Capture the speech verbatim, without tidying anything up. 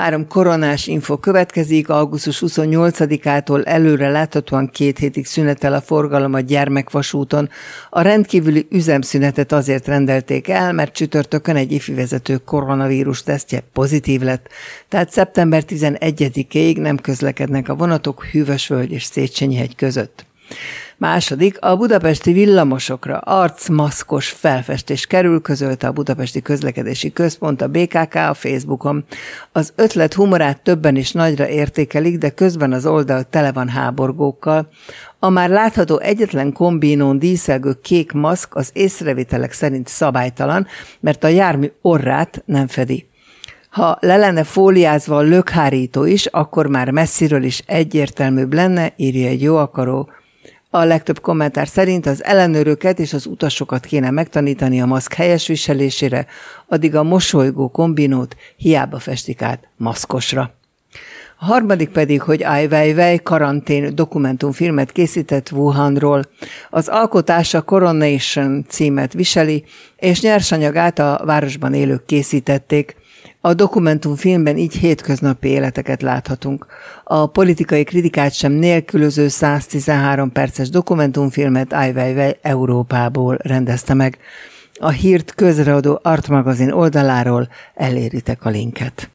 Három koronás info következik, augusztus huszonnyolcadikától előre láthatóan két hétig szünetel a forgalom a Gyermekvasúton. A rendkívüli üzemszünetet azért rendelték el, mert csütörtökön egy ifi vezető koronavírus tesztje pozitív lett, tehát szeptember tizenegyedikéig nem közlekednek a vonatok Hűvösvölgy és Széchenyi-hegy között. Második, a budapesti villamosokra arcmaszkos felfestés kerül, közölte a Budapesti Közlekedési Központ, a bé ká ká a Facebookon. Az ötlet humorát többen is nagyra értékelik, de közben az oldal tele van háborgókkal. A már látható egyetlen kombinón díszelgő kék maszk az észrevételek szerint szabálytalan, mert a jármű orrát nem fedi. Ha le lenne fóliázva a lökhárító is, akkor már messziről is egyértelműbb lenne, írja egy jó akaró. A legtöbb kommentár szerint az ellenőröket és az utasokat kéne megtanítani a maszk helyes viselésére, addig a mosolygó kombinót hiába festik át maszkosra. A harmadik pedig, hogy Ai Weiwei karantén dokumentumfilmet készített Wuhanról. Az alkotása Coronation címet viseli, és nyersanyagát a városban élők készítették. A dokumentumfilmben így hétköznapi életeket láthatunk. A politikai kritikát sem nélkülöző száztizenhárom perces dokumentumfilmet Ai Weiwei Európából rendezte meg. A hírt közreadó Art magazin oldaláról eléritek a linket.